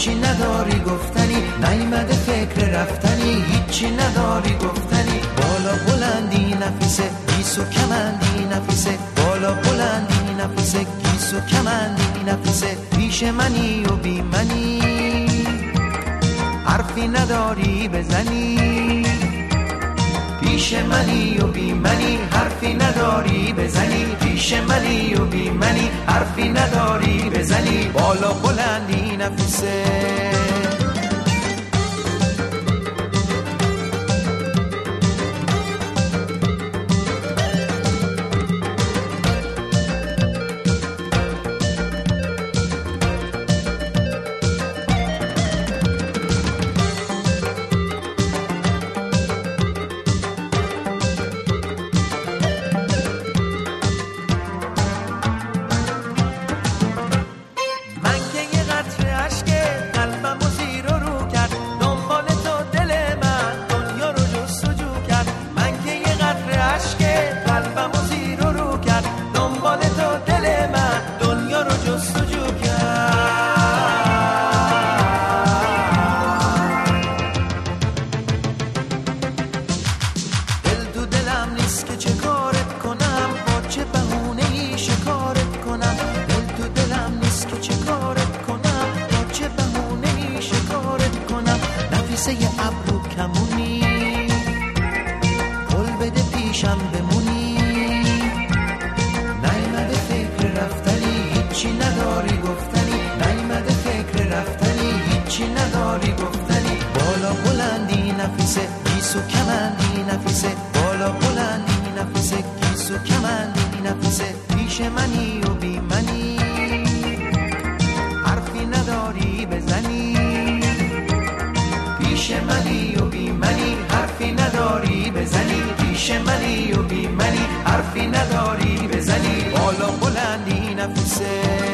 هیچی نداری گفتنی، نیامده فکر رفتنی، هیچی نداری گفتنی. بالا بلندی نفیسه، گیسو کمندی نفیسه، بالا بلندی نفیسه، گیسو کمندی نفیسه. پیش منی و بی منی، حرفی نداری بزنی. پیش منی و بی منی، حرفی نداری بزنی. پیش منی و بی منی، حرفی نداری بزنی. بالا بلندی نفیسه. نفیسه ابرو کمونی، قول بده پیشم بمونی. نیامده فکر رفتنی، هیچی نداری گفتنی، نیامده فکر رفتنی، هیچی نداری گفتنی. بالا بلندی نفیسه، گیسو کمندی نفیسه، بالا بلندی نفیسه، گیسو کمندی نفیسه. پیش منی و بی منی، حرفی نداری بزنی. پیش منی و بی منی، حرفی نداری بزنی. پیش منی و بی منی، حرفی نداری بزنی. بالا بلندی نفیسه.